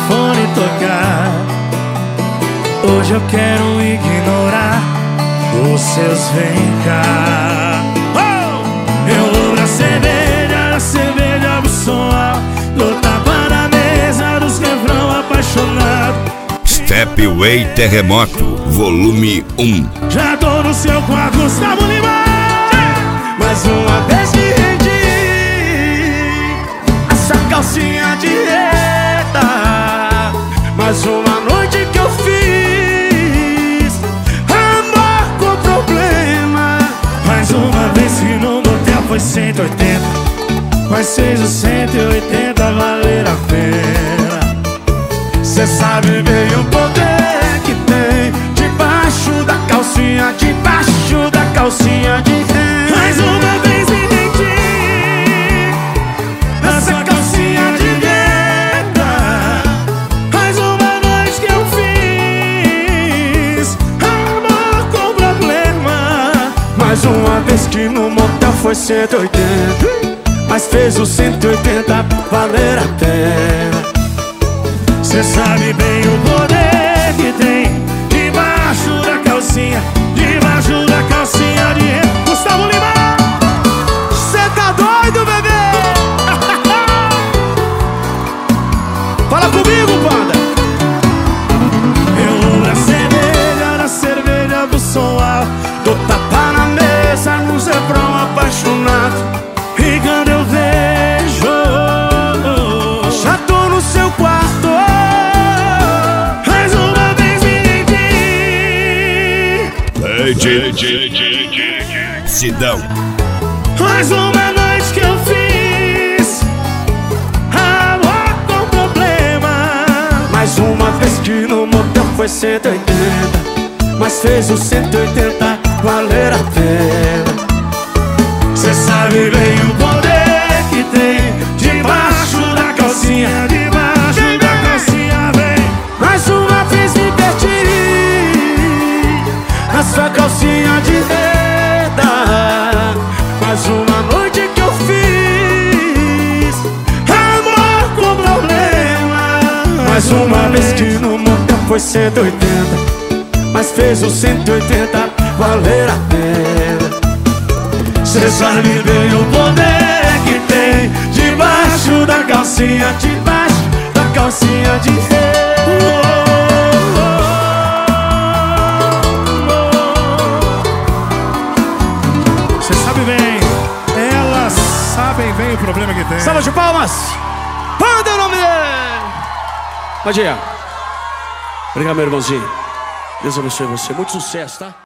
telefone tocar. Hoje eu quero ignorar os seus vem cá. Eu vou pra cerveja do som alto, dou tapa na mesa dos refrão apaixonado. Stepway Terremoto, volume 1. Já tô no seu quarto, Gustavo Lima. Mais uma vez que rendi essa calcinha de reta. Mais uma noite que eu fiz amor com problema. Mais uma vez que no motel foi 180, mas fez os 180 valer a pena. Cê sabe bem o poder que tem debaixo da calcinha, debaixo da calcinha de renda. Mais uma vez me rendi nessa calcinha de renda. Mais uma noite que eu fiz amor com problema. Mais uma vez que no motel foi 180, mas fez os 180 valer a pena. Cê sabe bem o poder que tem debaixo da calcinha, debaixo da calcinha de renda. Gustavo Lima! Cê tá doido, bebê? Fala comigo, banda! Eu vou na cerveja do som alto, dou tapa na mesa nos refrão apaixonado. E quando eu vejo, já tô no seu quarto. Sidão. Mais uma noite que eu fiz amor com problema. Mais uma vez que no motel foi 180, mas fez os 180 valer a pena. Cê sabe bem o poder que tem debaixo da calcinha, debaixo da calcinha, vem. Mais uma vez me perdi na sua calcinha de renda. Mais uma noite que eu fiz amor com problema. Mais uma vez que no motel foi 180, mas fez os 180 valer a pena. Cê sabe bem o poder que tem debaixo da calcinha, debaixo da calcinha de renda. Cê sabe bem, elas sabem bem o problema que tem. Salva de palmas! Banda é o nome dele! Pode ir. Obrigado, meu irmãozinho. Deus abençoe você. Muito sucesso, tá?